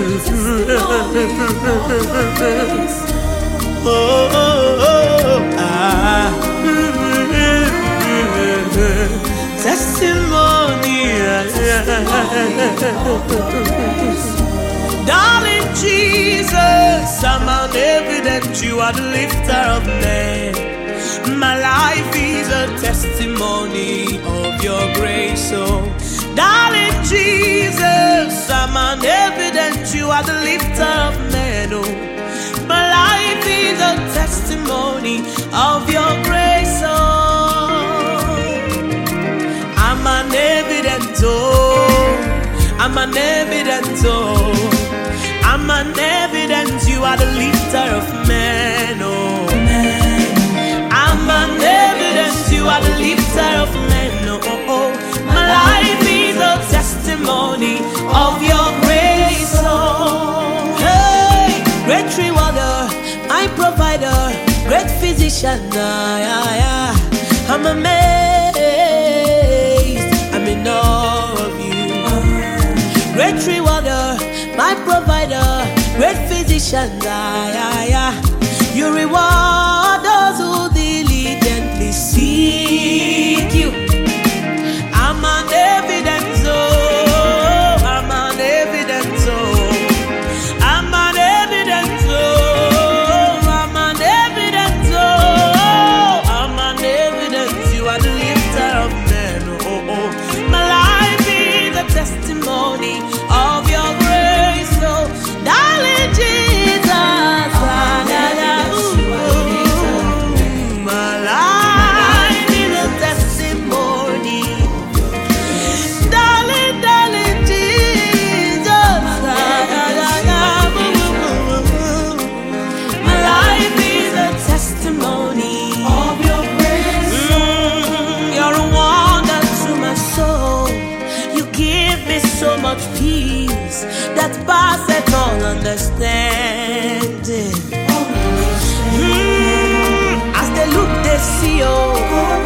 Testimony. Darling Jesus, I'm an evidence you are the lifter of men. My life is a testimony of your grace, oh darling Jesus, I'm an evidence you are the lifter of men, oh my life is a testimony of your grace, oh I'm an evidence, oh I'm an evidence, oh I'm an evidence you are the lifter of men, oh I'm an evidence you are the lifter of men, oh, oh. My life is a testimony of your grace, oh. Hey, great rewarder, my provider, great physician, I'm amazed, I'm in awe of you. Great rewarder, my provider, great physician, you reward those who diligently seek you. I'm an evidence, oh, I'm an evidence, oh, I'm an evidence, oh, I'm an evidence, oh, I'm an evidence you are the lifter of men, oh, oh. My life is a testimony of your grace, oh, darling Jesus. So much peace that passeth all understanding. As they look, they see, oh.